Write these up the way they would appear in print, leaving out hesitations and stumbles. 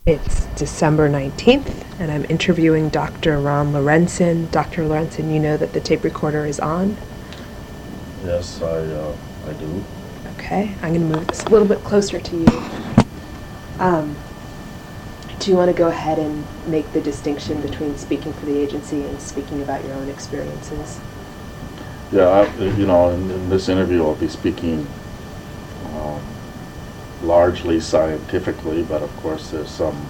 It's December 19th, and I'm interviewing Dr. Ron Lorenzen. Dr. Lorenzen, you know that the tape recorder is on? Yes, I do. Okay, I'm going to move this a little bit closer to you. Do you want to go ahead and make the distinction between speaking for the agency and speaking about your own experiences? Yeah, in this interview I'll be speaking largely scientifically, but of course there's some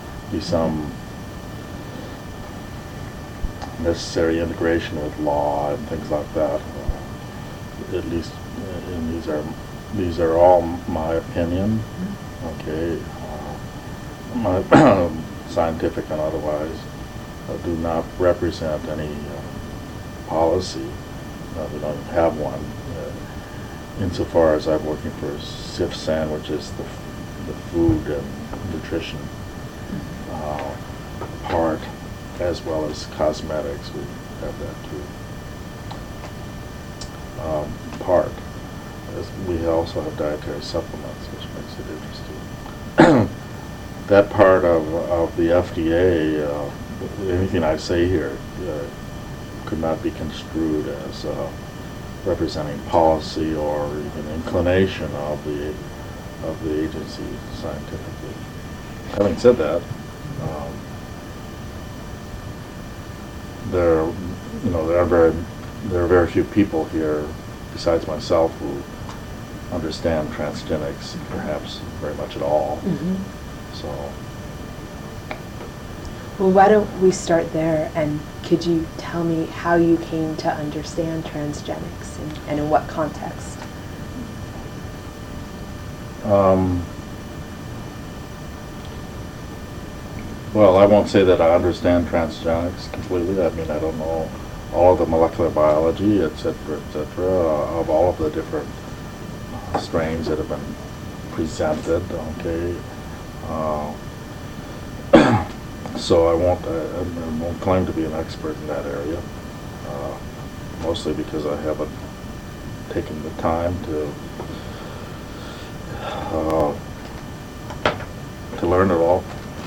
necessary integration with law and things like that. At least, and these are all my opinion. Okay, my scientific and otherwise do not represent any policy. We don't have one. Insofar as I'm working for CIFSAN, which is the food and nutrition part, as well as cosmetics, we have that too. Part. We also have dietary supplements, which makes it interesting. That part of the FDA, anything I say here could not be construed as representing policy or even inclination of the agency scientifically. Having said that, there are very few people here besides myself who understand transgenics, perhaps very much at all. Mm-hmm. So. Well, why don't we start there, and could you tell me how you came to understand transgenics and in what context? Well, I won't say that I understand transgenics completely. I mean, I don't know all of the molecular biology, et cetera, of all of the different strains that have been presented, okay? So I won't claim to be an expert in that area, mostly because I haven't taken the time to learn it all.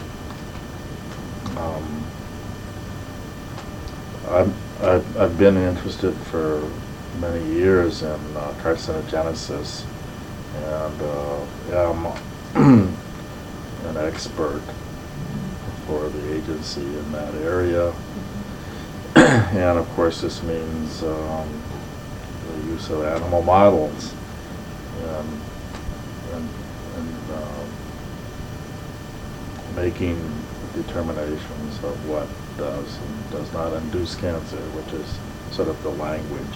I've been interested for many years in carcinogenesis, and am an expert for the agency in that area. And of course this means the use of animal models and making determinations of what does and does not induce cancer, which is sort of the language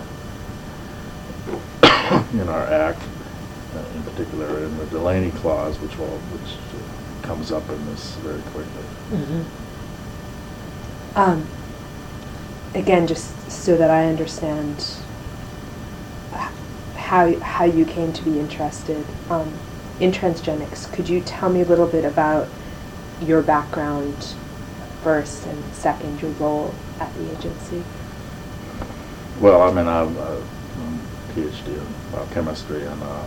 in our act, in particular in the Delaney Clause, which comes up in this very quickly. Mm-hmm. Again, just so that I understand how you came to be interested in transgenics, could you tell me a little bit about your background first, and second, your role at the agency? Well, I mean, I'm a PhD in biochemistry,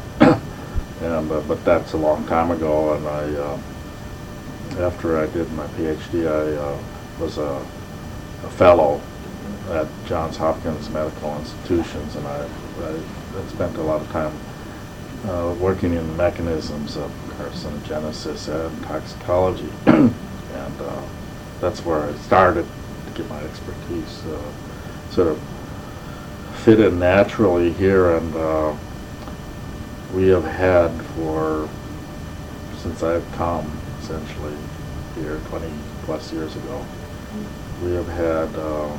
but that's a long time ago. And after I did my PhD, I was a fellow at Johns Hopkins Medical Institutions, and I spent a lot of time working in mechanisms of carcinogenesis and toxicology, and that's where I started to get my expertise sort of fit in naturally here. And we have had since I've come essentially here 20 plus years ago, we have had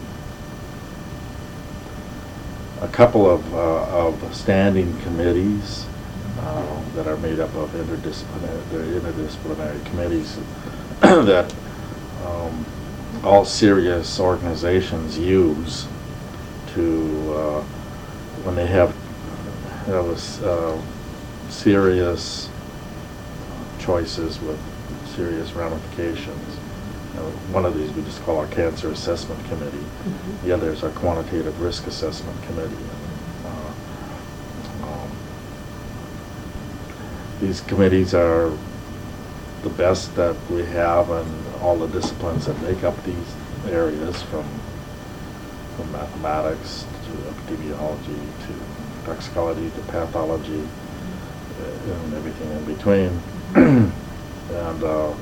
a couple of standing committees that are made up of interdisciplinary committees that all serious organizations use to when they have serious choices with serious ramifications. One of these we just call our Cancer Assessment Committee. Mm-hmm. The other is our Quantitative Risk Assessment Committee. These committees are the best that we have in all the disciplines that make up these areas, from mathematics to epidemiology to toxicology to pathology, and everything in between. And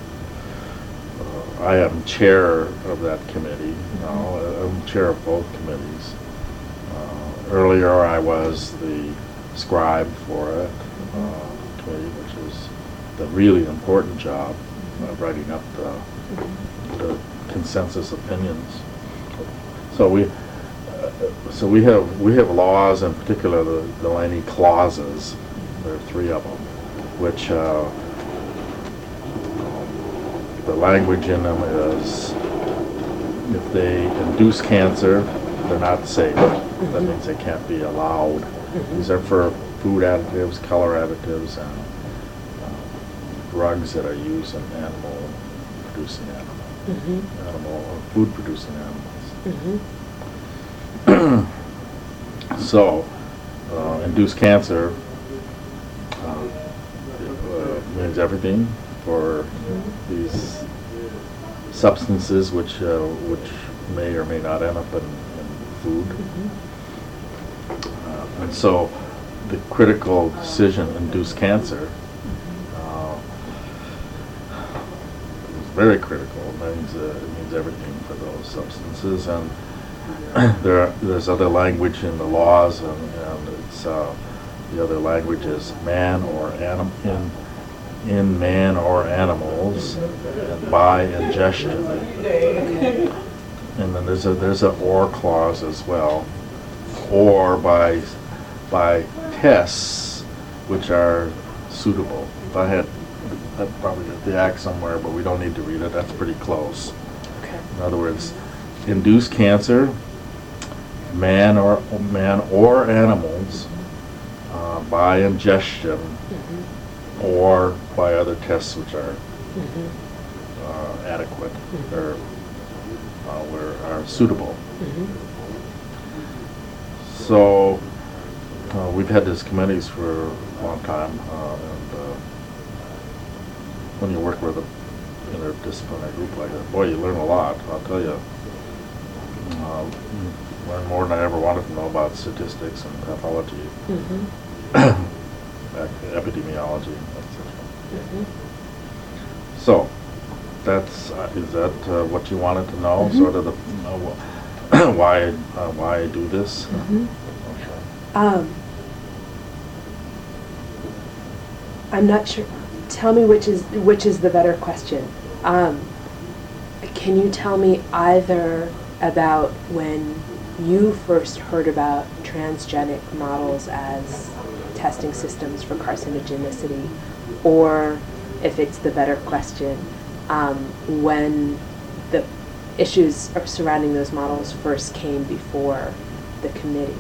I am chair of that committee now. I'm chair of both committees. Earlier I was the scribe for it, committee, which is the really important job of writing up the consensus opinions. So we have laws, in particular the Delaney clauses. There are 3 of them, which the language in them is, if they induce cancer, they're not safe. That means they can't be allowed. These are for food additives, color additives, and drugs that are used in animal-producing animals, animal or food-producing animals. So, induced cancer means everything for these substances which may or may not end up in food. And so the critical decision, induced cancer, is very critical. It means everything for those substances. And there's other language in the laws, and it's the other language is man or in man or animals, and by ingestion. And then there's a or clause as well, or by tests which are suitable. If I had probably the act somewhere, but we don't need to read it. That's pretty close. Okay. In other words, induce cancer, man or animals, by ingestion, or by other tests which are adequate or are suitable. So we've had these committees for a long time, and when you work with an interdisciplinary group like that, boy, you learn a lot. I'll tell you, learn more than I ever wanted to know about statistics and pathology, epidemiology, etc. So, is that what you wanted to know? Sort of the why I do this? I'm not sure. Tell me which is the better question. Can you tell me either about when you first heard about transgenic models as testing systems for carcinogenicity, or if it's the better question, when the issues surrounding those models first came before the committee?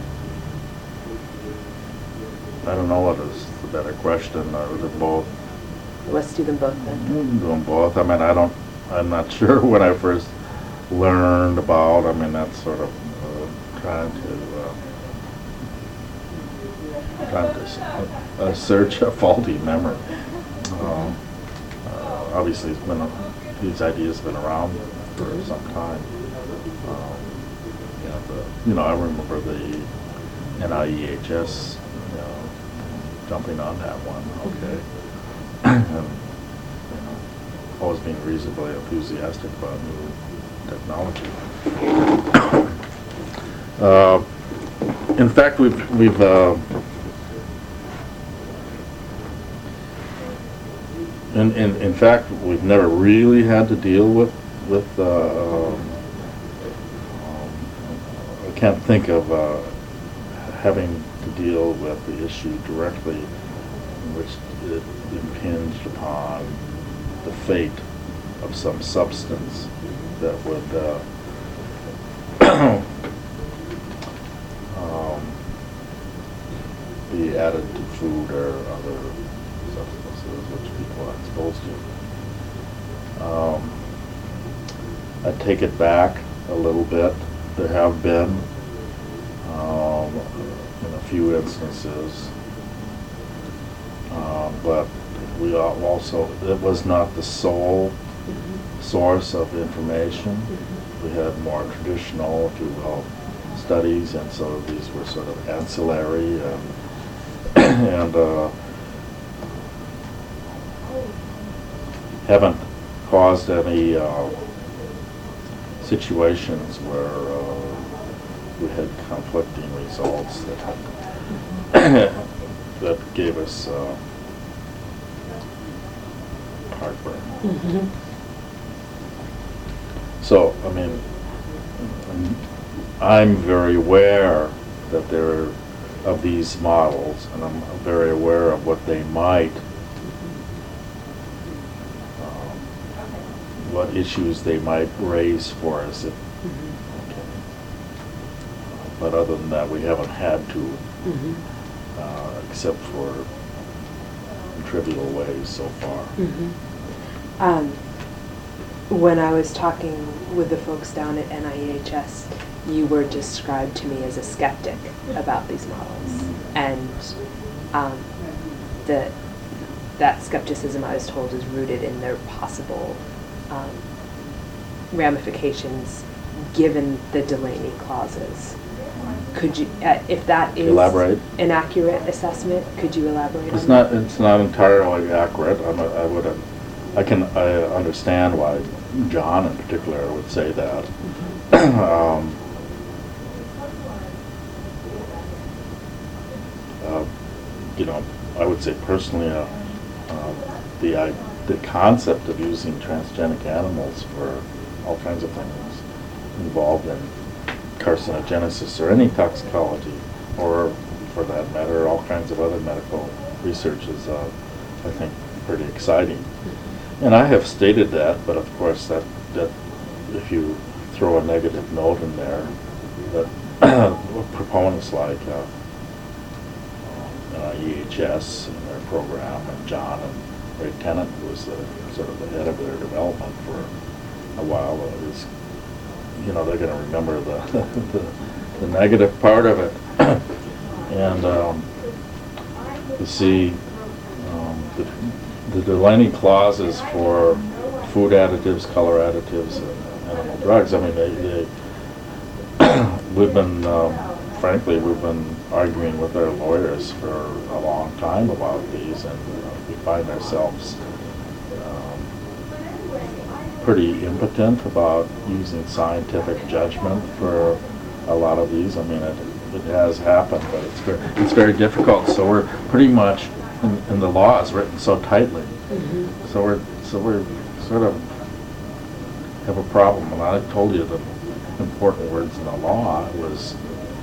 I don't know what is the better question, or is it both? Let's do them both then. Do them both. I mean, I'm not sure when I first learned about. I mean, that's sort of trying to search a faulty memory. Obviously, these ideas have been around for some time. I remember the NIEHS, jumping on that one. Okay, and always being reasonably enthusiastic about new technology. In fact, we've never really had to deal with I can't think of having to deal with the issue directly, in which it impinged upon the fate of some substance that would be added to food or other substances which people are exposed to. I take it back a little bit. There have been, in a few instances, but we also, it was not the sole source of information. We had more traditional, if you will, studies, and so these were sort of ancillary and haven't caused any situations where we had conflicting results that had that gave us heartburn. So, I mean, I'm very aware that there are of these models, and I'm very aware of what they might, what issues they might raise for us. Okay. But other than that, we haven't had to, except for trivial ways so far. When I was talking with the folks down at NIEHS, you were described to me as a skeptic about these models, and that skepticism, I was told, is rooted in their possible ramifications given the Delaney clauses. Could you, if that is Elaborate? An accurate assessment, could you elaborate It's on not. that? It's not entirely accurate. I understand why John in particular would say that. You know, I would say personally, the concept of using transgenic animals for all kinds of things involved in carcinogenesis or any toxicology, or for that matter, all kinds of other medical research is, I think, pretty exciting. And I have stated that, but of course that if you throw a negative note in there, that proponents like EHS and their program, and John and Ray Tennant, who was sort of the head of their development for a while, is, you know, they're going to remember the negative part of it. And you see, the Delaney clauses for food additives, color additives, and animal drugs, I mean, we've been, frankly, we've been arguing with our lawyers for a long time about these, and we find ourselves pretty impotent about using scientific judgment for a lot of these. I mean, it has happened, but it's very difficult. So we're pretty much, and the law is written so tightly. So we're sort of have a problem. And I told you the important words in the law was,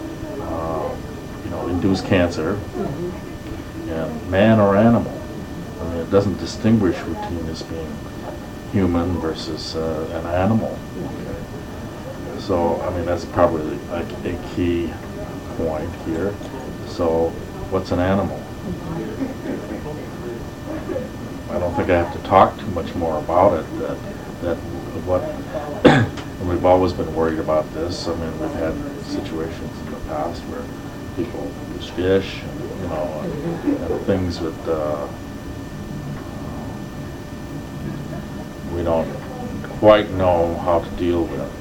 induce cancer, and man or animal. I mean, it doesn't distinguish routine as being human versus an animal. Okay. So, I mean, that's probably a key point here. So, what's an animal? I don't think I have to talk too much more about it. That what and we've always been worried about this. I mean, we've had situations in the past where people use fish, and, and things that we don't quite know how to deal with.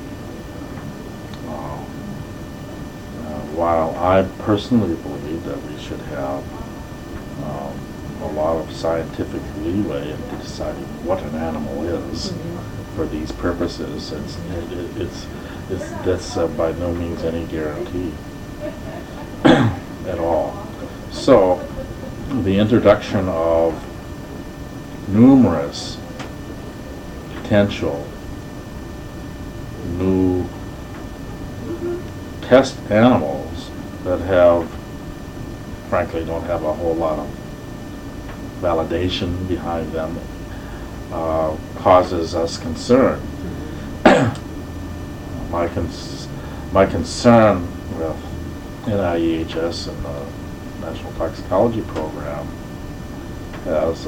While I personally believe that we should have a lot of scientific leeway in deciding what an animal is for these purposes, that's by no means any guarantee at all. So the introduction of numerous potential new test animals that frankly don't have a whole lot of validation behind them causes us concern. My concern with NIEHS and the National Toxicology Program has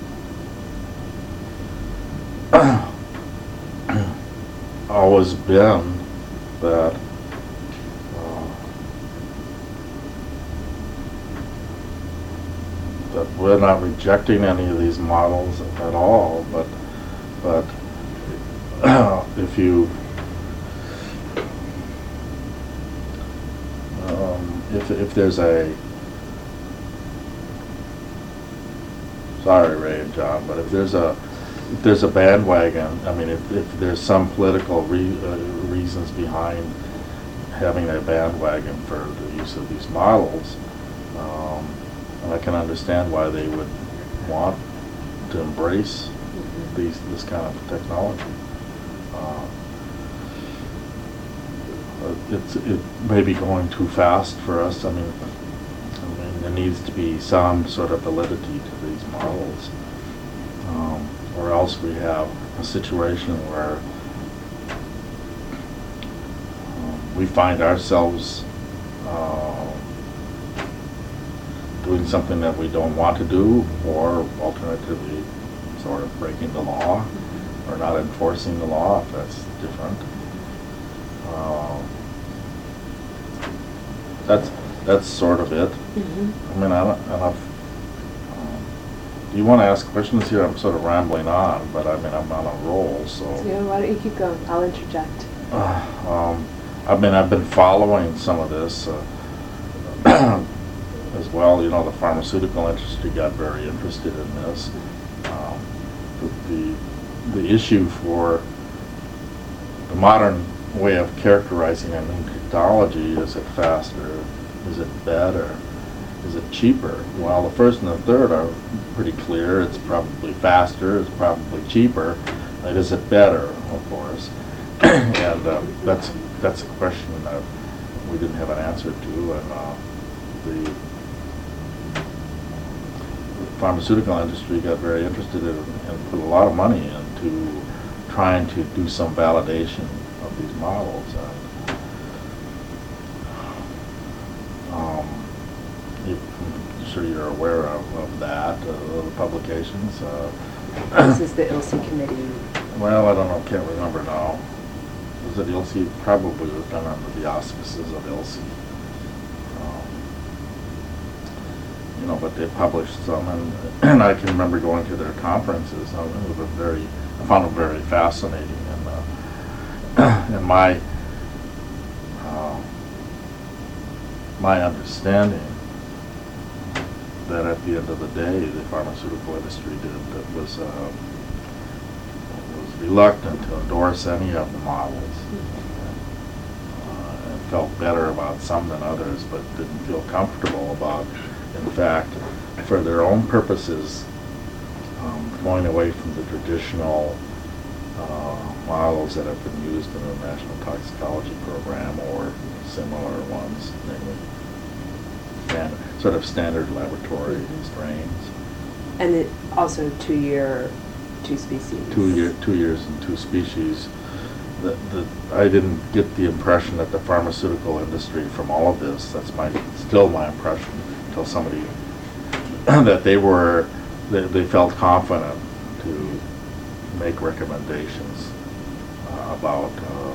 always been that we're not rejecting any of these models at all, but if you if there's a, sorry Ray and John, but if there's a bandwagon, I mean, if there's some political reasons behind having a bandwagon for the use of these models, and I can understand why they would want to embrace this kind of technology. It may be going too fast for us. I mean, there needs to be some sort of validity to these models, or else we have a situation where we find ourselves doing something that we don't want to do, or alternatively sort of breaking the law or not enforcing the law, if that's different. That's sort of it. I mean, I don't know if, do you want to ask questions here? I'm sort of rambling on, but I mean, I'm on a roll, so. Yeah, why don't you keep going? I'll interject. I've been following some of this as well. You know, the pharmaceutical industry got very interested in this. The issue for the modern way of characterizing a new technology, is it faster, is it better, is it cheaper? Well, the first and the third are pretty clear. It's probably faster, it's probably cheaper, and is it better, of course. And that's a question that we didn't have an answer to, and the pharmaceutical industry got very interested in and put a lot of money into trying to do some validation of these models. I'm sure you're aware of that, the publications. This is the ILSI committee. Well, I don't know, can't remember now. Was it ILSI? Probably was done under the auspices of ILSI. You know, but they published some, and I can remember going to their conferences. I found it very fascinating, and my understanding that at the end of the day, the pharmaceutical industry was reluctant to endorse any of the models, and felt better about some than others, but didn't feel comfortable about, in fact, for their own purposes, going away from the traditional models that have been used in the National Toxicology Program or similar ones, namely sort of standard laboratory strains. And it also 2 year, 2 species. 2 years and 2 species. I didn't get the impression that the pharmaceutical industry from all of this, that's still my impression, until somebody, that they felt confident to make recommendations about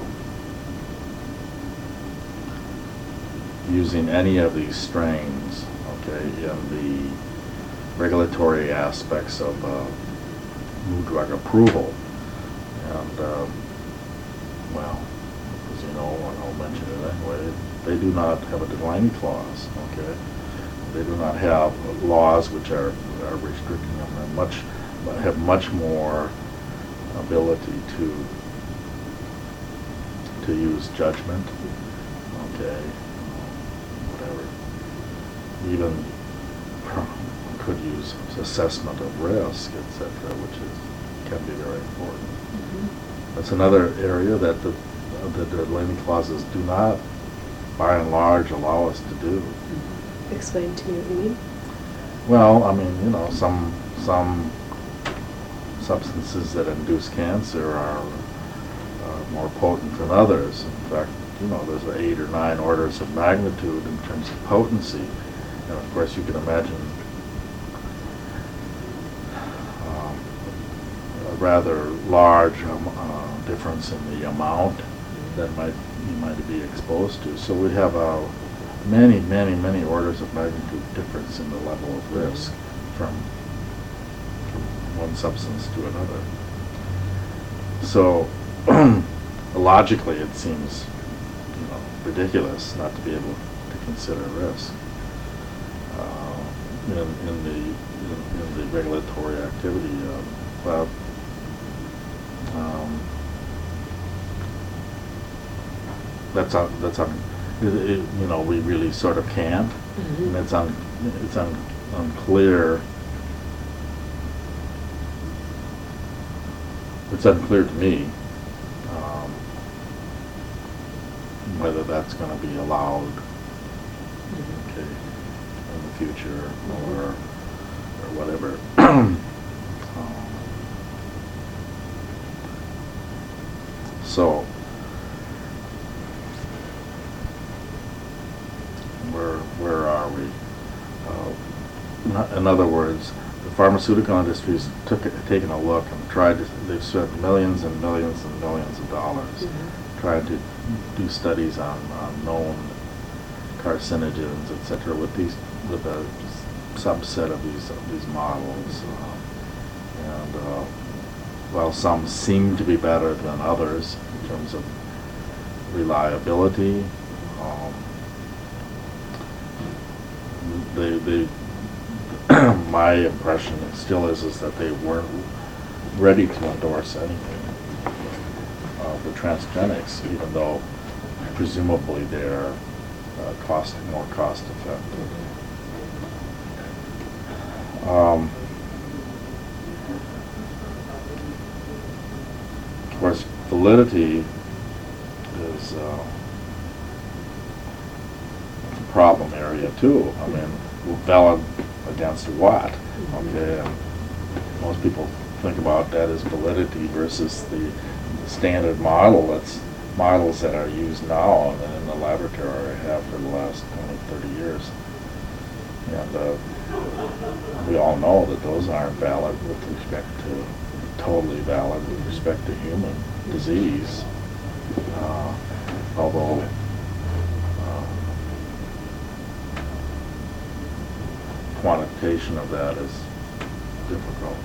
using any of these strains, okay, in the regulatory aspects of new drug approval. And, well, as you know, and I'll mention it anyway, they do not have a Delaney clause, okay? They do not have laws which are restricting them, and have much more ability to use judgment, okay, whatever. Even could use assessment of risk, etc., which can be very important. That's another area that the Delaney clauses do not, by and large, allow us to do. Explain to me what you mean. Well, I mean, you know, some substances that induce cancer are more potent than others. In fact, you know, there's 8 or 9 orders of magnitude in terms of potency. And of course, you can imagine a rather large difference in the amount that you might be exposed to. So we have many orders of magnitude difference in the level of risk. from one substance to another. So logically, it seems, ridiculous not to be able to consider risk in the regulatory activity. But we really sort of can't, and it's unclear. It's unclear to me whether that's going to be allowed, okay, in the future or whatever. So where are we? In other words, the pharmaceutical industry's taken a look and they've spent millions and millions and millions of dollars trying to do studies on known carcinogens, etc., with a subset of these models, and while some seem to be better than others in terms of reliability, they my impression still is that they weren't ready to endorse anything of the transgenics, even though presumably they're more cost effective. Of course, validity is a problem area too. I mean, valid against what? Okay, and most people think about that as validity versus the standard models that are used now and in the laboratory have for the last 20, 30 years. And we all know that those aren't valid totally valid with respect to human disease. Although quantification of that is difficult.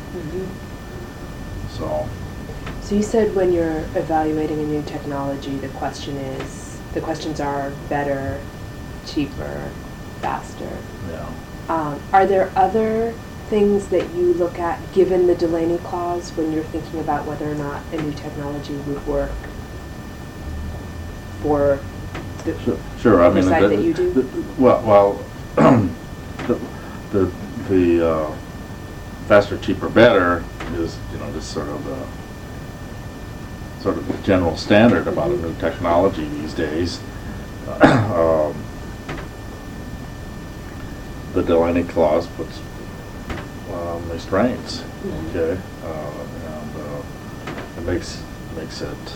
So you said when you're evaluating a new technology, the questions are better, cheaper, faster. Yeah. Are there other things that you look at, given the Delaney Clause, when you're thinking about whether or not a new technology would work for the sure. I mean, side that you do? The faster, cheaper, better is this sort of the general standard about a new technology these days. The Delaney Clause puts restraints, okay, and it makes it,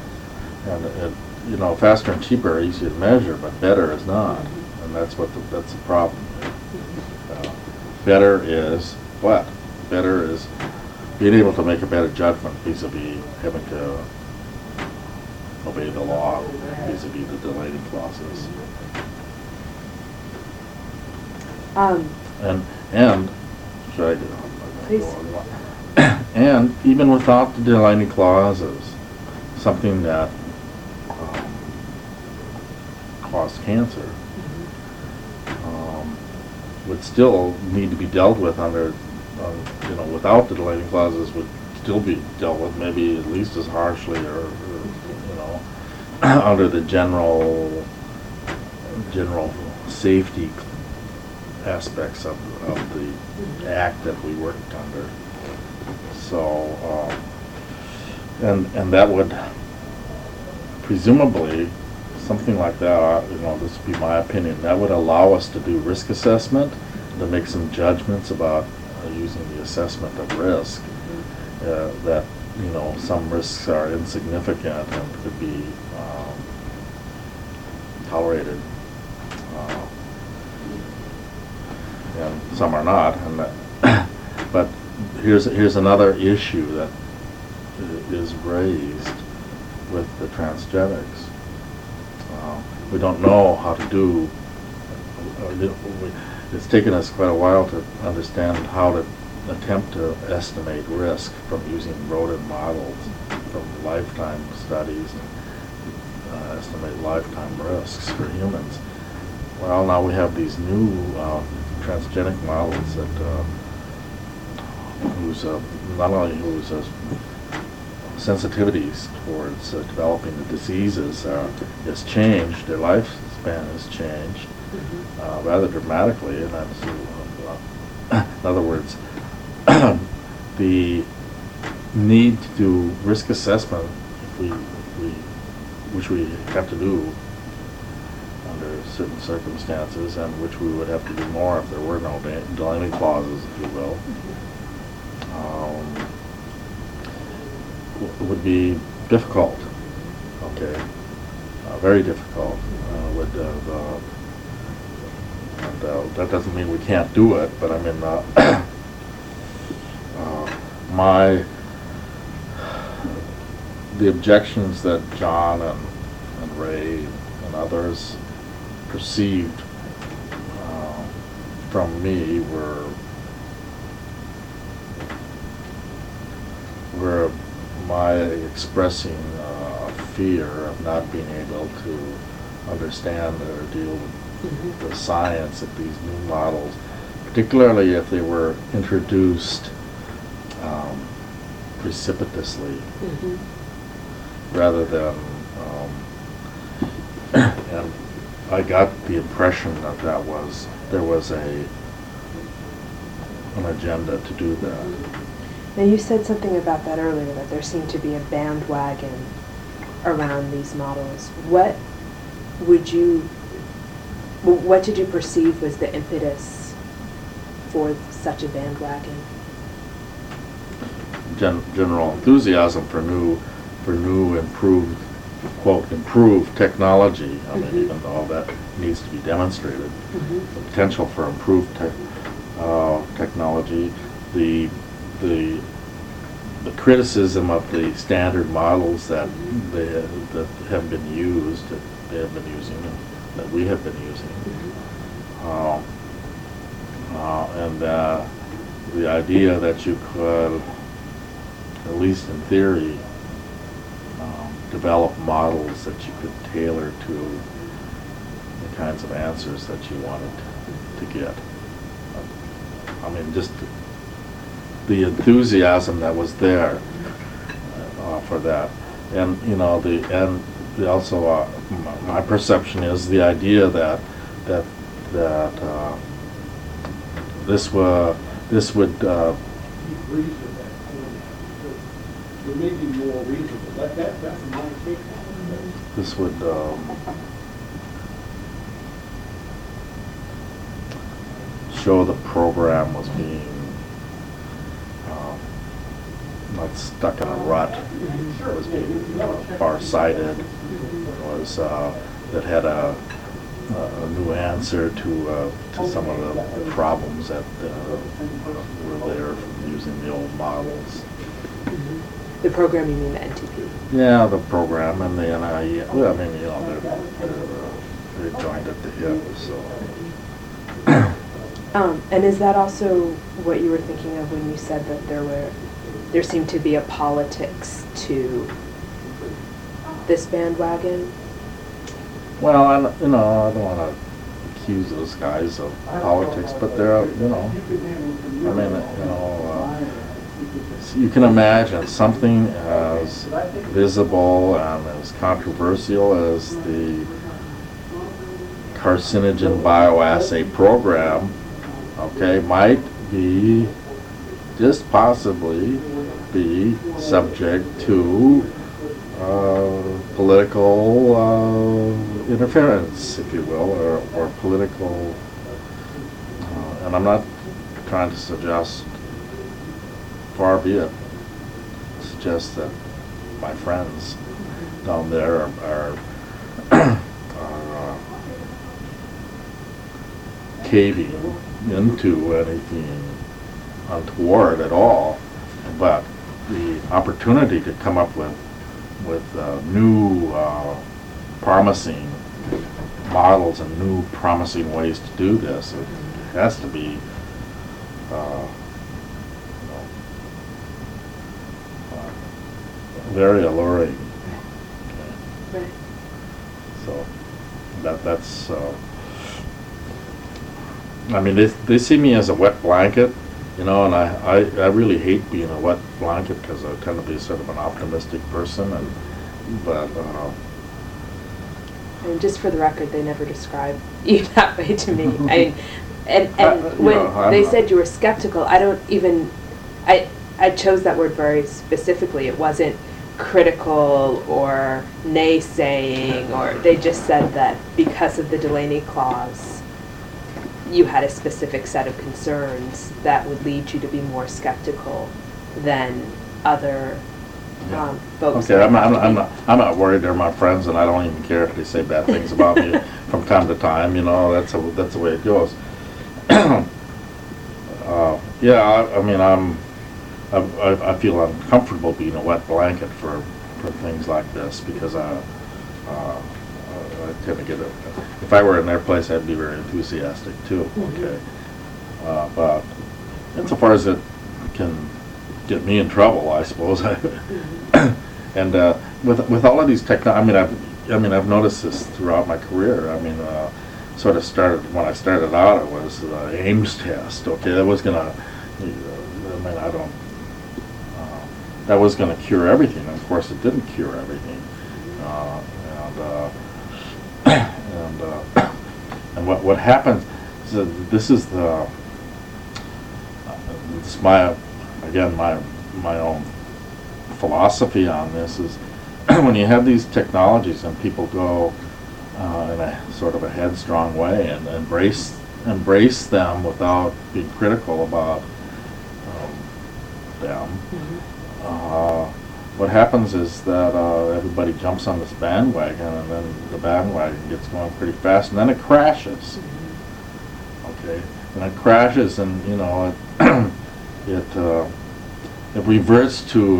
and faster and cheaper are easy to measure, but better is not, and that's the problem. Better is what? Better is being able to make a better judgment vis-a-vis having to obey the law vis-a-vis the Delaney clauses. And should I go? Please. And even without the Delaney clauses, something that caused cancer would still need to be dealt with without the Delaney clauses, would still be dealt with maybe at least as harshly or under the general safety aspects of the act that we worked under. So, and that would presumably, something like that, this would be my opinion, that would allow us to do risk assessment, to make some judgments about using the assessment of risk, that, some risks are insignificant and could be tolerated, and some are not. And but here's another issue that is raised with the transgenics. We don't know how to do. it's taken us quite a while to understand how to attempt to estimate risk from using rodent models from lifetime studies and estimate lifetime risks for humans. Well, now we have these new transgenic models that not only whose sensitivities towards developing the diseases has changed, their lifespan has changed rather dramatically, and that's, in other words, the need to do risk assessment, which we have to do under certain circumstances, and which we would have to do more if there were no delaney clauses, if you will, would be difficult. Okay, very difficult. That doesn't mean we can't do it, but I mean, the objections that John and Ray and others perceived from me were my expressing fear of not being able to understand or deal with the science of these new models, particularly if they were introduced precipitously rather than, and I got the impression that there was an agenda to do that. Now, you said something about that earlier, that there seemed to be a bandwagon around these models. What did you perceive was the impetus for such a bandwagon? General enthusiasm for new, improved, quote, improved technology. I mean, even though that needs to be demonstrated, the potential for improved technology, the criticism of the standard models that have been used, that they have been using, and that we have been using, and the idea that you could, at least in theory, develop models that you could tailor to the kinds of answers that you wanted to get. I mean, just the enthusiasm that was there for that, and also my perception is the idea that this would maybe more reasonable. That's my take on it. This would show the program was being not stuck in a rut. It was being far-sighted. Was that had a new answer to some of the problems that were there from using the old models. The program, you mean the NTP? Yeah, the program and the NIE. Well, I mean, they're joined at the hip. So. And is that also what you were thinking of when you said that there seemed to be a politics to this bandwagon? Well, I don't want to accuse those guys of politics, but they're, you can imagine something as visible and as controversial as the carcinogen bioassay program, okay, might be, just possibly be subject to political interference, if you will, or political, and I'm not trying to suggest, far be it, suggest that my friends down there are caving into anything untoward at all, but the opportunity to come up with new promising models and new promising ways to do this has to be, uh, very alluring. Okay. Right. So that's. I mean, they see me as a wet blanket, you know, and I really hate being a wet blanket because I tend to be sort of an optimistic person, but. And just for the record, they never described you that way to me. I mean, and when they said you were skeptical, I don't even, I chose that word very specifically. It wasn't critical or naysaying, or they just said that because of the Delaney Clause, you had a specific set of concerns that would lead you to be more skeptical than other folks. Okay, I'm not worried. They're my friends, and I don't even care if they say bad things about me from time to time. You know, that's the way it goes. Yeah, I mean, I feel uncomfortable being a wet blanket for things like this because I tend to get it. If I were in their place, I'd be very enthusiastic too. Okay, but insofar as it can get me in trouble, I suppose. And with all of these I've noticed this throughout my career. I mean, sort of started when I started out. It was the Ames test. Okay, that was gonna. That was gonna cure everything. And of course, it didn't cure everything. And what happens is that this is my own philosophy on this is when you have these technologies and people go in a sort of a headstrong way and embrace them without being critical about them. What happens is that everybody jumps on this bandwagon, and then the bandwagon gets going pretty fast, and then it crashes. Okay, and it crashes, and you know it reverts to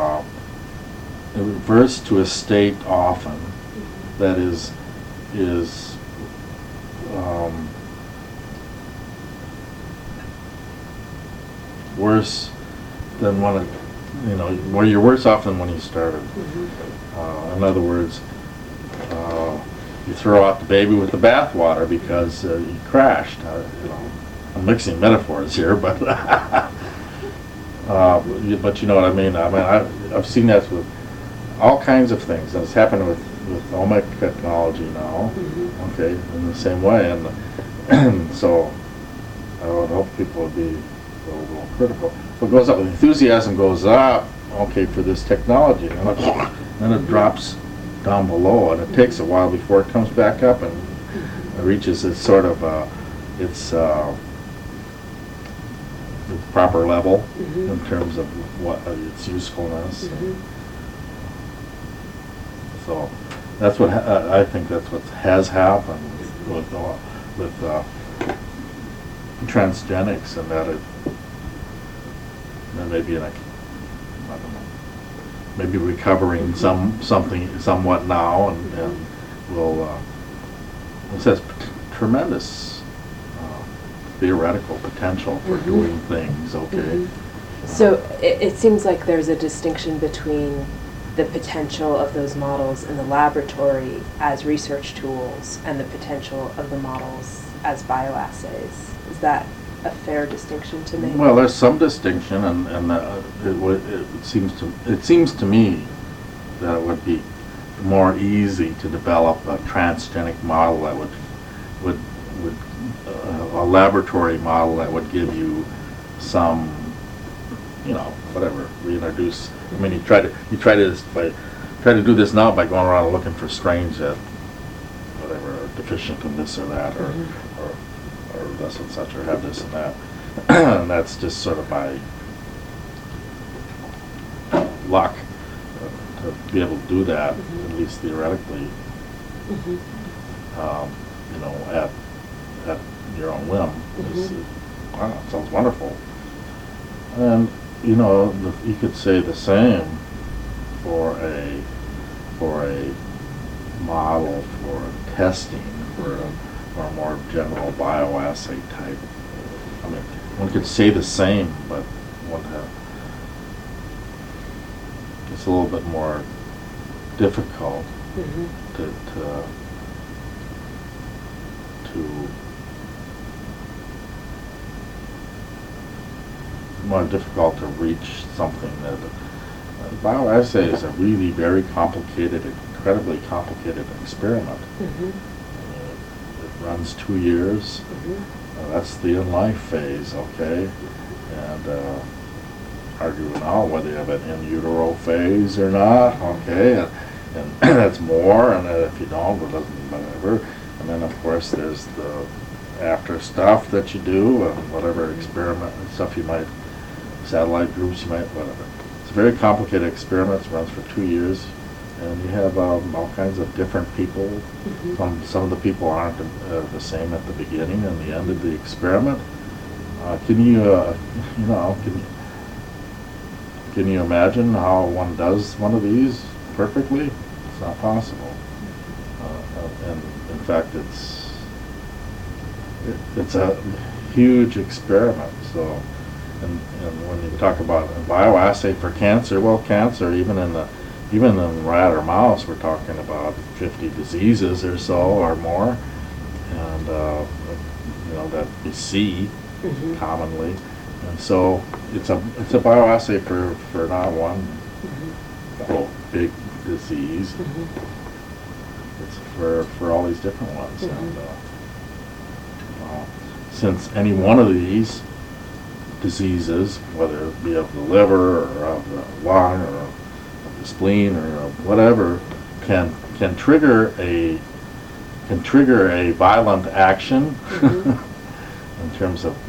a state often that is worse than when it, you know, where you're worse off than when you started. In other words, you throw out the baby with the bathwater because you crashed. You know, I'm mixing metaphors here, but but you know what I mean. I've seen that with all kinds of things, and it's happened with OMIC technology now. Okay, in the same way, and so I would hope people would be a little critical. What goes up, enthusiasm goes up, okay, for this technology, and then it drops down below, and it takes a while before it comes back up and it reaches its sort of its proper level in terms of what its usefulness. So that's what I think that's what has happened with transgenics, and that it. And maybe I don't know, maybe recovering somewhat now, and will it says tremendous theoretical potential for doing things. Okay. So it seems like there's a distinction between the potential of those models in the laboratory as research tools and the potential of the models as bioassays. Is that a fair distinction to make? Well, there's some distinction, and it seems to me that it would be more easy to develop a transgenic model that would a laboratory model that would give you some, you know, whatever, reintroduce. I mean, you try to do this now by going around looking for strains that whatever are deficient in this or that, or this and such, or have this and that. And that's just sort of by luck to be able to do that, at least theoretically. You know, at your own whim. Wow, it sounds wonderful. And you know, you could say the same for a model for testing for a more general bioassay type I mean, one could say the same, but one it's a little bit more difficult Mhm. to more difficult to reach something that bioassay is a really very complicated, incredibly complicated experiment. Mhm. It runs 2 years. Mhm. That's the in-life phase, okay? And argue now whether you have an in utero phase or not, okay? And that's more, and if you don't, it doesn't, whatever. And then, of course, there's the after stuff that you do and whatever experiment and stuff you might, satellite groups you might, whatever. It's a very complicated experiment. It runs for 2 years. And you have all kinds of different people. Mhm. Some of the people aren't the same at the beginning and the end of the experiment. Can you, can you imagine how one does one of these perfectly? It's not possible. And in fact, it's a huge experiment. So, and when you talk about a bioassay for cancer, well, cancer, even in rat or mouse, we're talking about 50 diseases or so or more, and that we see Mhm. commonly, and so it's a bioassay for not one Mhm. quote big disease. Mhm. It's for all these different ones, Mhm. and since any one of these diseases, whether it be of the liver or of the lung or of the spleen or of whatever, can trigger a violent action Mhm. in terms of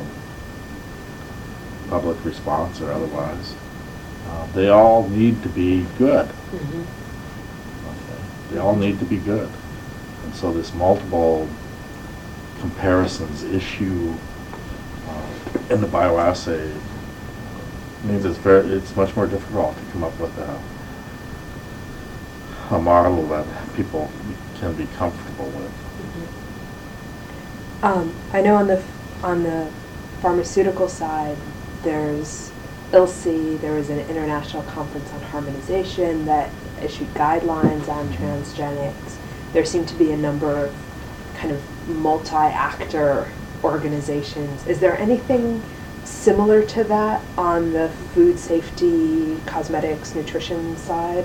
public response or otherwise. They all need to be good. Mhm. Okay? They all need to be good, and so this multiple comparisons issue in the bioassay means it's much more difficult to come up with a model that people can be comfortable with. I know on the pharmaceutical side, there's ILSI. There was an international conference on harmonization that issued guidelines on transgenics. There seem to be a number of kind of multi-actor organizations. Is there anything similar to that on the food safety, cosmetics, nutrition side?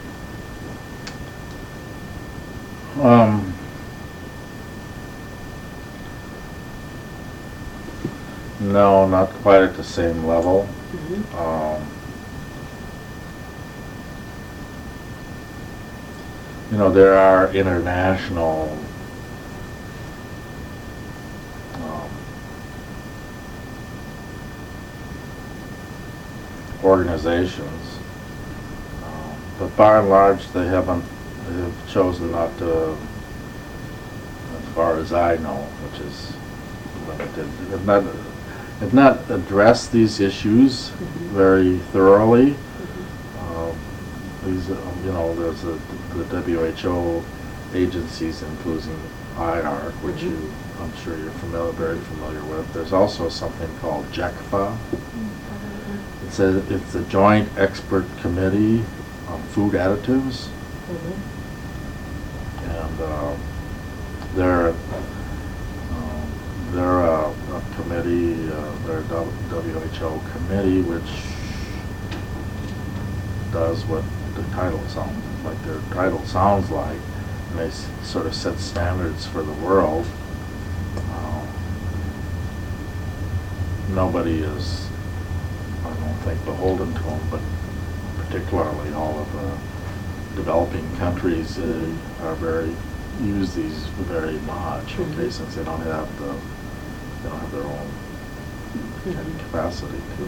No, not quite at the same level. Mm-hmm. There are international organizations, but by and large they have chosen not to, as far as I know, which is limited, have not addressed these issues very thoroughly. There's the WHO agencies, including IARC, which I'm sure you're very familiar with. There's also something called JECFA. It's a Joint Expert Committee on Food Additives, and they're a committee, they're a WHO committee which does what the title sounds like. Their title sounds like, and they sort of set standards for the world. Nobody is, I don't think, beholden to them, but particularly all of the developing countries use these very much. Okay, since they don't have their own kind of capacity to.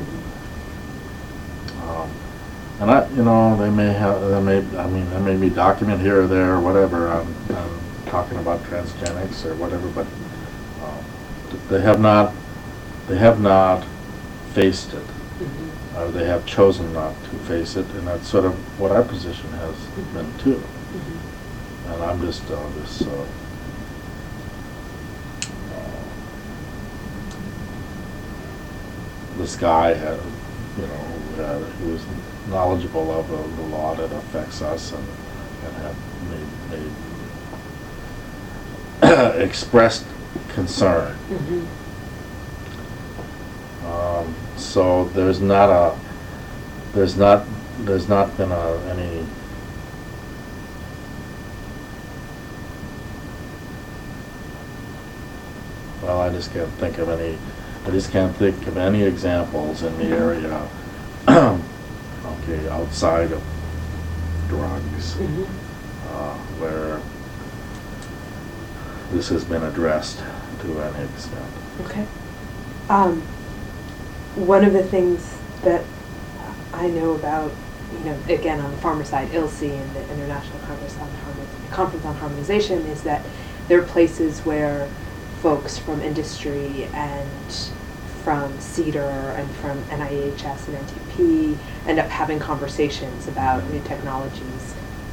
And they may be document here or there or whatever on talking about transgenics or whatever, but they have not faced it. They have chosen not to face it, and that's sort of what our position has been too. And I'm just this guy had, you know, who was knowledgeable of the law that affects us and had made expressed concern. Mhm. So there's not been any. Well, I just can't think of any examples in the area, okay, outside of drugs, Mhm. where this has been addressed to any extent. Okay. One of the things that I know about, you know, again on the farmer side, ILSI and the International Conference on Harmonization, is that there are places where folks from industry and from CEDAR and from NIHS and NTP end up having conversations about new technologies.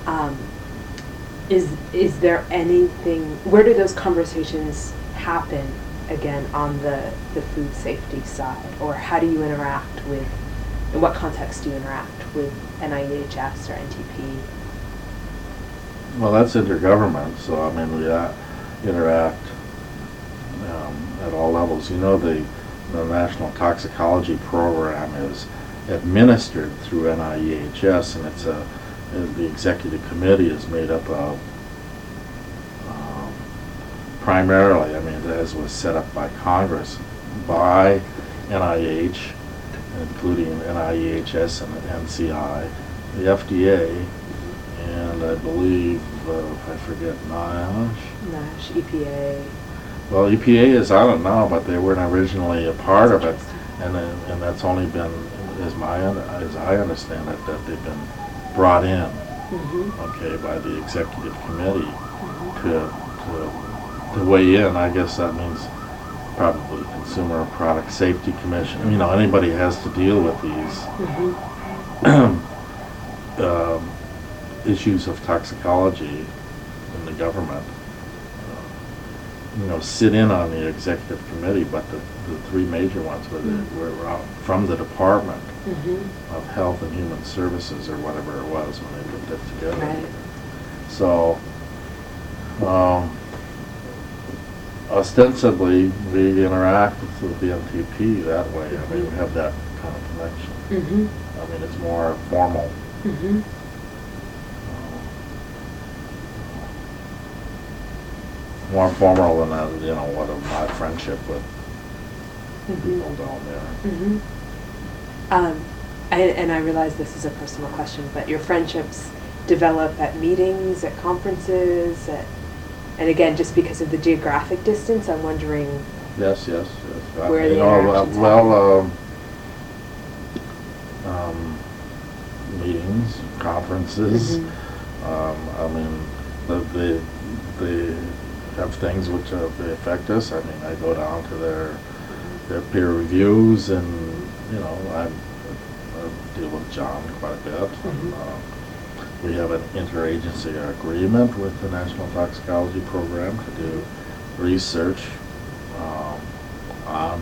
Is there anything, where do those conversations happen, again, on the food safety side? Or how do you interact with, in what context do you interact with NIHS or NTP? Well, that's intergovernment, so I mean, we interact at all levels. You know, the National Toxicology Program is administered through NIEHS, and it's the executive committee is made up of primarily, I mean, as was set up by Congress, by NIH, including NIEHS and NCI, the FDA, and I believe, I forget, NIOSH, EPA. Well, EPA is, I don't know, but they weren't originally a part of it, and that's only been, as I understand it, that they've been brought in, okay, by the executive committee to weigh in. I guess that means probably Consumer Product Safety Commission. You know, anybody has to deal with these issues of toxicology in the government. You know, sit in on the executive committee, but the three major ones were out from the Department of Health and Human Services, or whatever it was when they put that together. Right. So, ostensibly, we interact with the NTP that way. I mean, we have that kind of connection. I mean, it's more formal. More formal than that, you know, what of my friendship with people down there. And I realize this is a personal question, but your friendships develop at meetings, at conferences, and again, just because of the geographic distance, I'm wondering. Yes. Where the interactions happen. Meetings, conferences. I mean, they have things which they affect us. I mean, I go down to their peer reviews, and you know, I deal with John quite a bit. We have an interagency agreement with the National Toxicology Program to do research on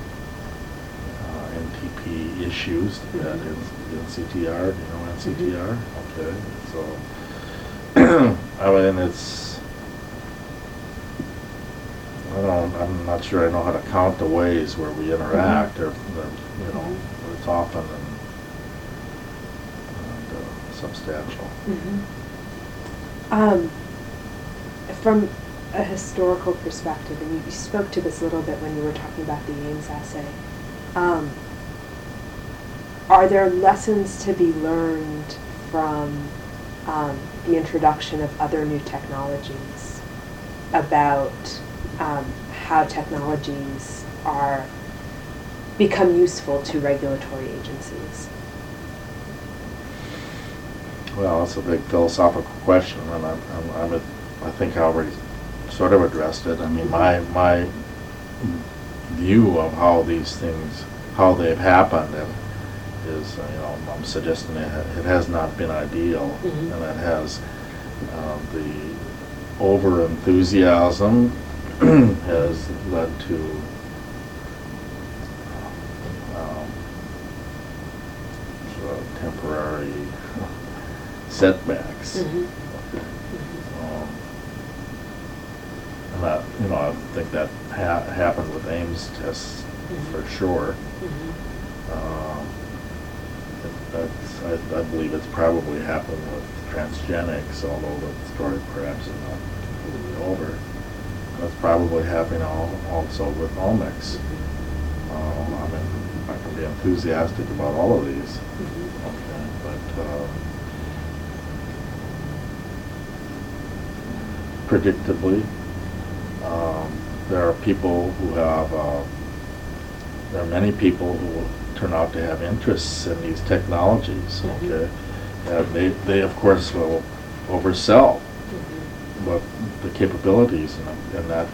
NTP issues at NCTR. Do you know NCTR? Okay, so I mean, I'm not sure I know how to count the ways where we interact, or you know, it's often and substantial. From a historical perspective, and you spoke to this a little bit when you were talking about the Ames assay, are there lessons to be learned from the introduction of other new technologies about how technologies become useful to regulatory agencies? Well, that's a big philosophical question, and I think I already sort of addressed it. I mean, my view of how these things, how they've happened, is, you know, I'm suggesting it has not been ideal, and it has the over-enthusiasm has led to setbacks. Mhm. And that, I think that happened with Ames tests for sure. I believe it's probably happened with transgenics, although the story perhaps is not completely over. That's probably happening also with omics. I mean, I can be enthusiastic about all of these. Okay, but predictably, there are people who have, there are many people who turn out to have interests in these technologies, okay? And they of course will oversell what the capabilities, and that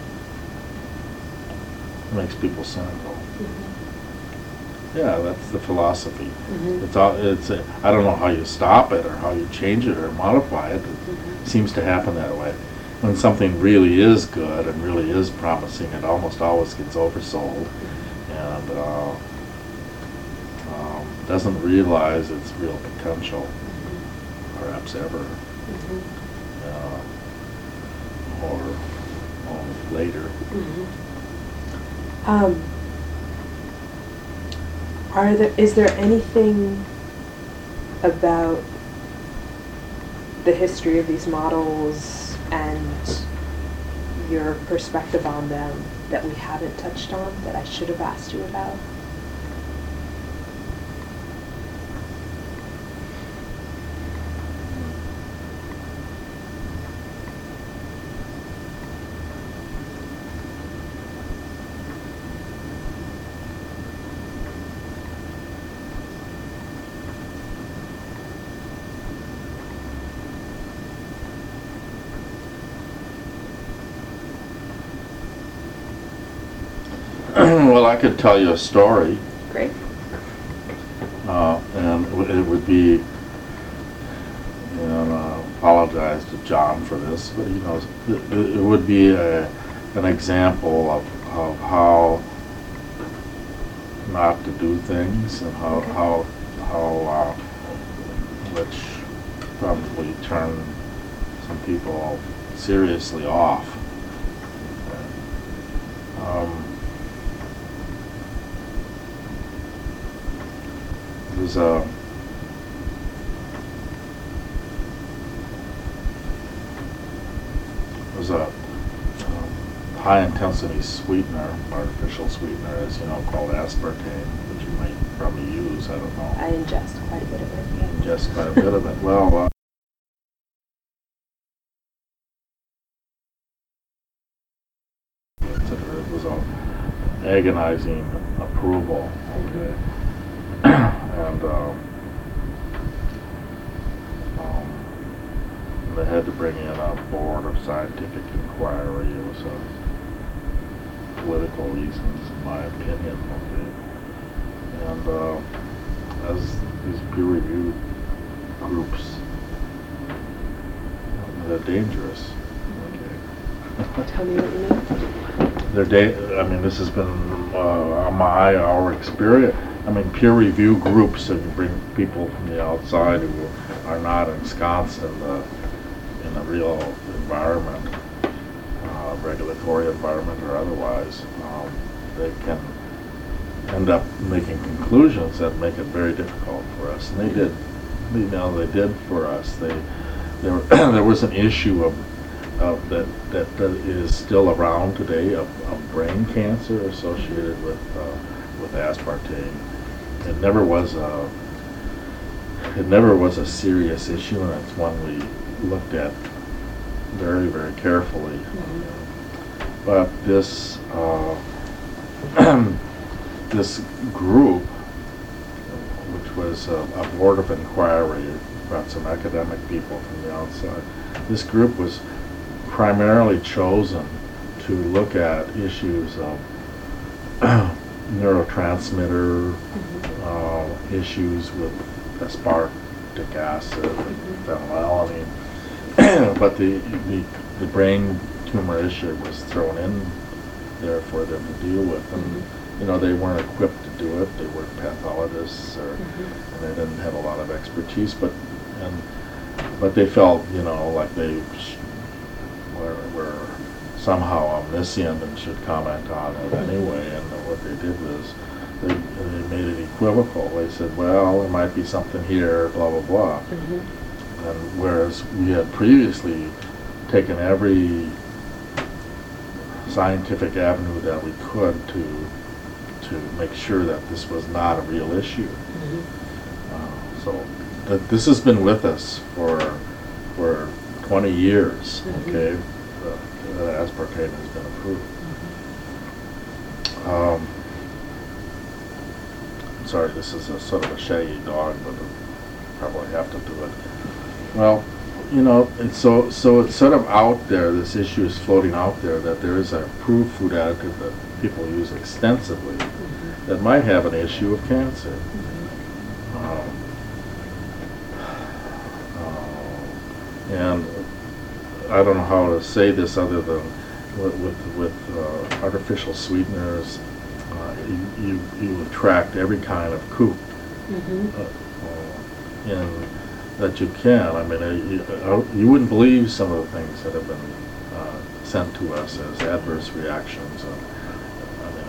makes people cynical. Yeah, that's the philosophy. I don't know how you stop it or how you change it or modify it. It seems to happen that way. When something really is good and really is promising, it almost always gets oversold and doesn't realize its real potential, perhaps ever, or later. Is there anything about the history of these models and your perspective on them that we haven't touched on that I should have asked you about? Well, I could tell you a story. Great. And it would be, apologize to John for this, but it would be an example of how not to do things and how which probably turn some people seriously off. There's a high-intensity sweetener, artificial sweetener, as you know, called aspartame, which you might probably use. I don't know. I ingest quite a bit of it. Yeah. Ingest quite a bit of it. Well, it was an agonizing approval. Okay. And they had to bring in a board of scientific inquiry. It was political reasons, in my opinion. Okay. And as these peer-reviewed groups, they're dangerous. Okay. Tell me what you mean. I mean, this has been our experience. I mean, peer review groups, and you bring people from the outside who are not ensconced in the real environment, regulatory environment or otherwise. They can end up making conclusions that make it very difficult for us, and they did. They did for us. There was an issue that is still around today of brain cancer associated with aspartame. It never was a serious issue, and it's one we looked at very, very carefully. But this this group, which was a board of inquiry, brought some academic people from the outside. This group was primarily chosen to look at issues of neurotransmitter issues with aspartic acid and phenylalanine, but the brain tumor issue was thrown in there for them to deal with, and they weren't equipped to do it. They weren't pathologists, and they didn't have a lot of expertise. but they felt, like they were somehow omniscient and should comment on it anyway, and what they did was they made it equivocal. They said, well, there might be something here, blah, blah, blah. And whereas we had previously taken every scientific avenue that we could to make sure that this was not a real issue. So this has been with us for 20 years, okay? That aspartame has been approved. Sorry, this is a sort of a shaggy dog, but I probably have to do it. Well, it's so it's sort of out there, this issue is floating out there that there is a approved food additive that people use extensively that might have an issue of cancer. And I don't know how to say this other than with artificial sweeteners, you attract every kind of kook in that you can. I mean, you wouldn't believe some of the things that have been sent to us as adverse reactions. I mean,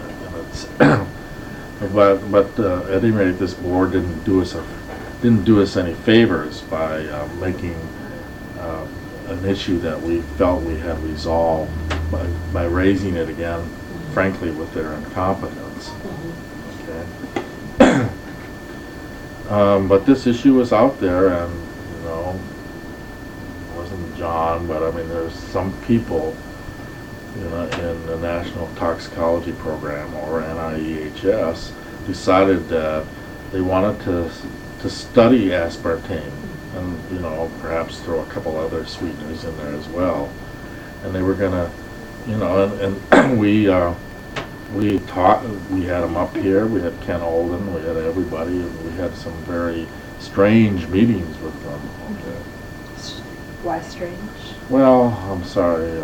but at any rate, this board didn't do us any favors by making an issue that we felt we had resolved by raising it again, frankly, with their incompetence. Okay. But this issue was out there, and it wasn't John, but I mean, there's some people, in the National Toxicology Program, or NIEHS, decided that they wanted to study aspartame, and perhaps throw a couple other sweeteners in there as well. And they were gonna, and we taught. We had them up here. We had Ken Olden. We had everybody, and we had some very strange meetings with them. Okay. Why strange? Well, I'm sorry.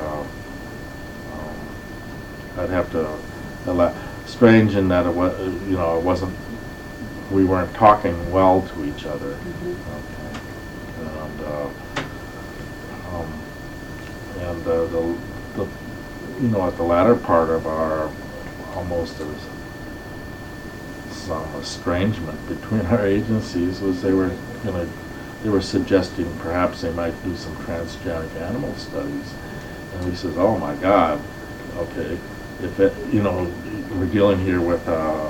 I'd have to strange in that it was, it wasn't. We weren't talking well to each other. Okay. And the at the latter part of our, almost there was some estrangement between our agencies, was they were suggesting perhaps they might do some transgenic animal studies, and we said, oh my God, okay, if it, we're dealing here with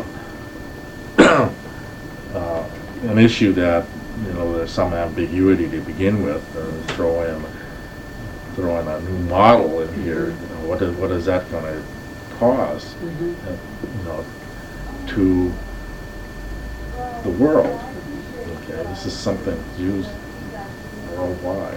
an issue that there's some ambiguity to begin with, throw in a new model in here. What is that going to cause? To the world. Okay, this is something used worldwide,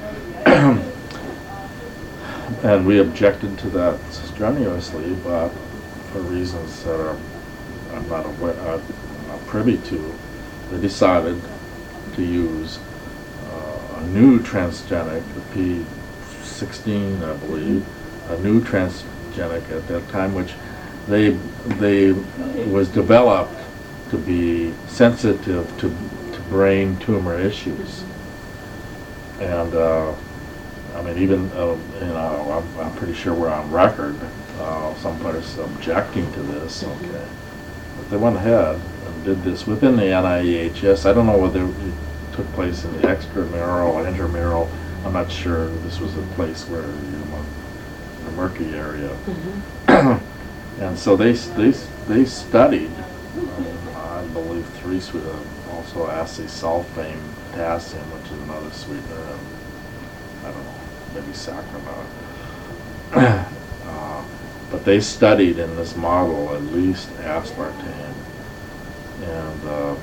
and we objected to that strenuously, but for reasons that I'm not privy to, they decided to use a new transgenic, the P16, I believe, a new transgenic at that time, which they was developed to be sensitive to brain tumor issues. And I mean, even I'm pretty sure we're on record, someplace objecting to this. Okay, but they went ahead and did this within the NIEHS. I don't know whether it took place in the extramural or intramural. I'm not sure. This was a place where in a murky area, and so they studied, I believe, also acesulfame potassium, which is another sweetener, and I don't know, maybe saccharin. But they studied in this model at least aspartame, and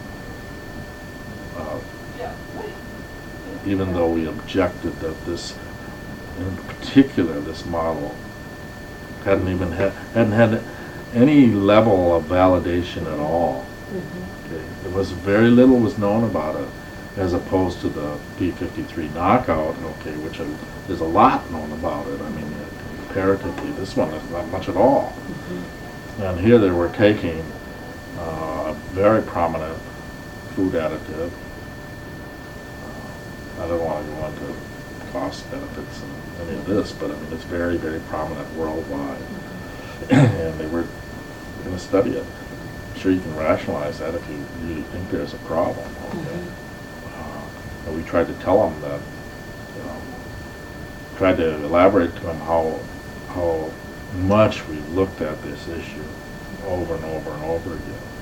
even though we objected that this, in particular, this model hadn't had any level of validation at all. Okay, there was very little was known about it, as opposed to the P53 knockout. Okay, which there's a lot known about it. I mean, comparatively, this one is not much at all. And here they were taking a very prominent food additive, I don't want to go into cost benefits and any of this, but I mean, it's very, very prominent worldwide. And they were going to study it. I'm sure you can rationalize that if you really think there's a problem. Okay? And we tried to tell them that, you know, tried to elaborate to them how much we looked at this issue over and over and over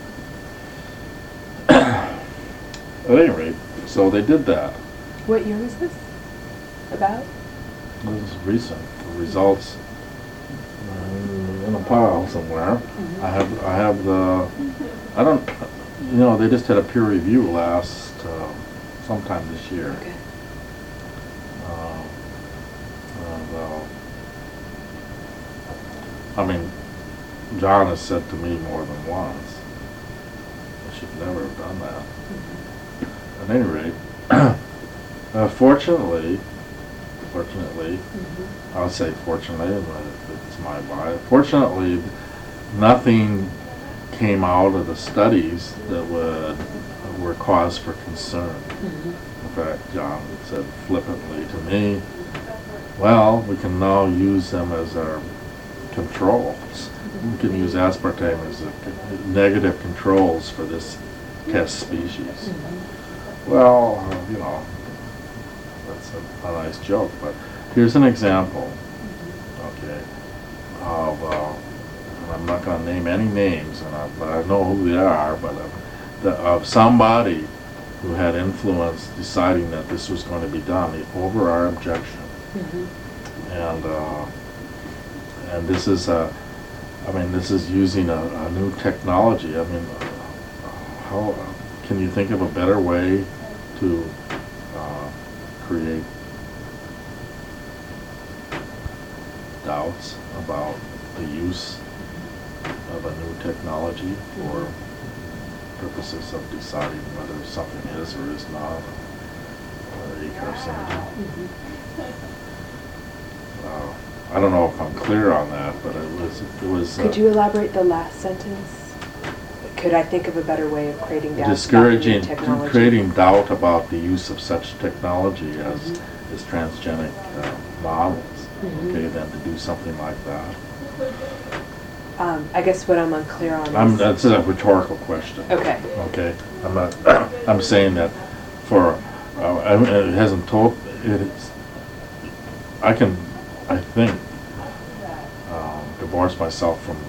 again. At any rate, so they did that. What year was this about? This is recent. The results in a pile somewhere. Mhm. I have the. I don't. You know, they just had a peer review last sometime this year. Okay. Well, I mean, John has said to me more than once, I should never have done that. Mhm. At any rate, fortunately, Mhm. I'll say fortunately, it's my bias. Fortunately, nothing came out of the studies that were cause for concern. Mhm. In fact, John said flippantly to me, well, we can now use them as our controls. We can use aspartame as negative controls for this test species. Mhm. Well, you know, that's a nice joke, but here's an example, okay, of, and I'm not going to name any names, but I know who they are, but of somebody who had influence deciding that this was going to be done over our objection. Mhm. And this is this is using a new technology. I mean, how can you think of a better way to create doubts about the use of a new technology for purposes of deciding whether something is or is not a carcinogen? Mhm. I don't know if I'm clear on that, but it was. Could you elaborate the last sentence? Could I think of a better way of creating doubt? Discouraging, technology? creating doubt about the use of such technology as Mhm. as transgenic models. Mhm. Okay, then to do something like that. I guess what I'm unclear on is... That's a rhetorical question. Okay. Okay, I'm not. I'm saying that for it hasn't told it. I can, I think, divorce myself from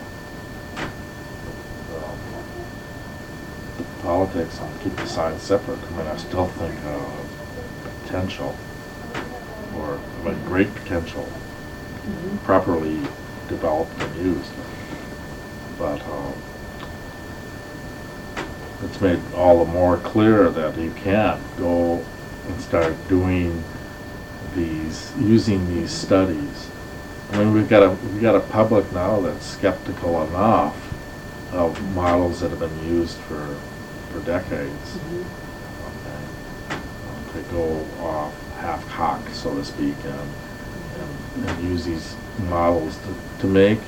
the politics and keep the science separate. I mean, I still think potential, or great potential, Mhm. properly developed and used. But it's made all the more clear that you can't go and start doing using these studies. I mean, we've got a public now that's skeptical enough of models that have been used for decades. Mhm. Okay. To go off half-cocked, so to speak, and use these models to make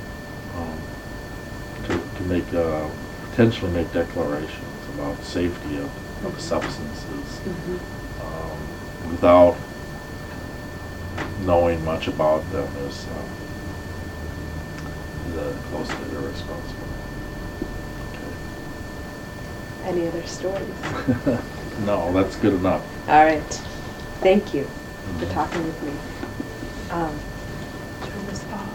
potentially make declarations about safety of substances Mhm. without knowing much about them is close to irresponsible. Okay. Any other stories? No, that's good enough. All right. Thank you for Mhm. talking with me. Turn this off.